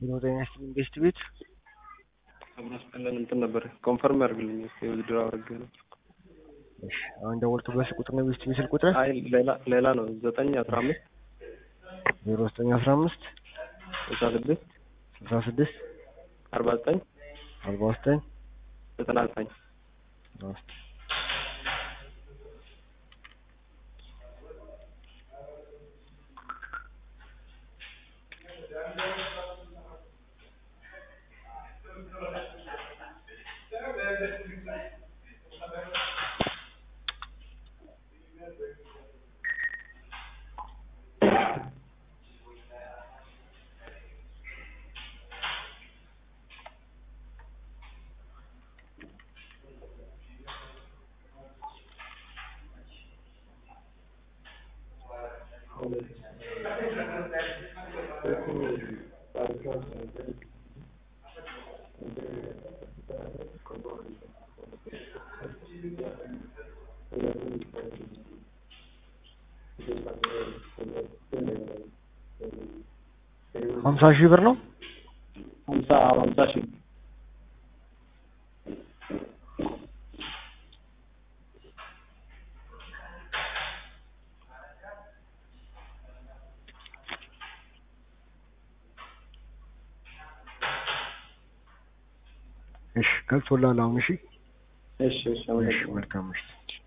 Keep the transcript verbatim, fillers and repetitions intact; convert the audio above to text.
የወደኛ ኢንቨስት ቤት አብራስ ቀለን እንትን ነበር ኮንፈርም ያርግልኝ እስኪ ውድድር አወርገ ነው። እሺ አሁን ደወልኩ በስ ቁጥር ነው ኢንቨስት ቤት ቁጥር አይ ሌላ ሌላ ነው ዘጠኝ አስራ አምስት ዜሮ ዘጠኝ አስራ አምስት ስልሳ ስድስት ስልሳ ስድስት አርባ ዘጠኝ አርባ ዘጠኝ ዘጠና ዘጠኝ ሀምሳ ሺህ ብር ነው። ሀምሳ ሀምሳ ሺህ እሺ ገብቶላል አሁን። እሺ እሺ እሺ እሺ መልካም እሺ